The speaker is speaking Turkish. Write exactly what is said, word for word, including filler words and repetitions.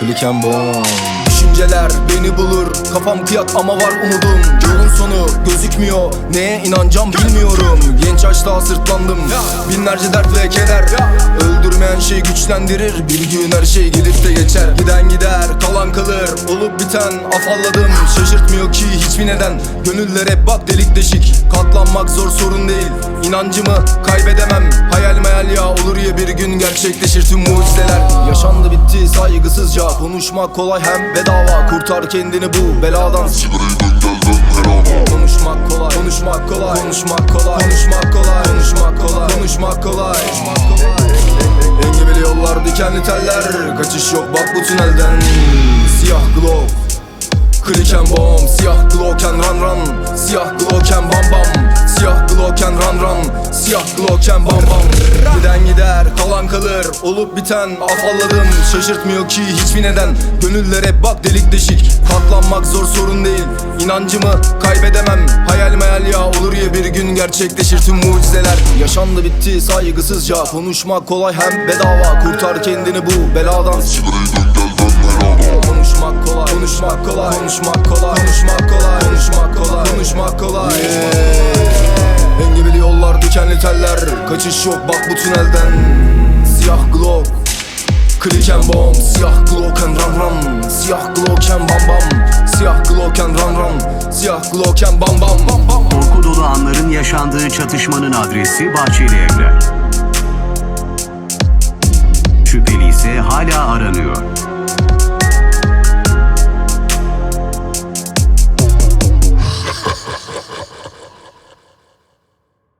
Click and bomb. Düşünceler beni bulur, kafam kıyak ama var umudum. Yolun sonu gözükmüyor, neye inanacağım bilmiyorum. Genç yaşta sırtlandım, binlerce dert ve keder. Öldürmeyen şey güçlendirir, bir gün her şey gelip de geçer. Giden gider, kalan kalır, olup biten afalladım. Şaşırtmıyor ki hiçbir neden, gönüller hep bak delik deşik. Katlanmak zor sorun değil, inancımı kaybedemem. Hayal meyal ya olur ya bir gün gerçekleşir tüm mucizeler. Yaşandı bitti saygısızca, konuşmak kolay hem bedava. Kurtar kendini bu beladan, sigarayı dön gel dön her an. Konuşmak kolay, konuşmak kolay, konuşmak kolay, konuşmak kolay, konuşmak kolay, konuşmak kolay. Engebeli yollar, dikenli teller, kaçış yok bak bu tünelden. Siyah glow, click and bomb. Siyah glow and run run, siyah glow and bam bam. Siyah glow and run run, siyah glow and bam bam. Giden gider, kalan kalır, olup biten afalladım. Şaşırtmıyor ki hiçbir neden, gönüller hep bak delik deşik. Katlanmak zor sorun değil, inancımı kaybedemem. Hayal meyal ya olur ya bir gün gerçekleşir tüm mucizeler. Yaşandı bitti saygısızca, konuşmak kolay hem bedava. Kurtar kendini bu beladan, sigarayı dön gel dön her an. Konuşmak kolay, konuşmak kolay, konuşmak kolay, konuşmak kolay, konuşmak kolay, konuşmak kolay. Engebeli yollar, dikenli teller, kaçış yok bak bu tünelden. Siyah glock, click and bomb. Siyah glock and run run, siyah glock and bam bam. Siyah glock and run run, siyah glock and bam bam. Korku dolu anların yaşandığı çatışmanın adresi Bahçeli Evler. Şüpheli ise hala aranıyor.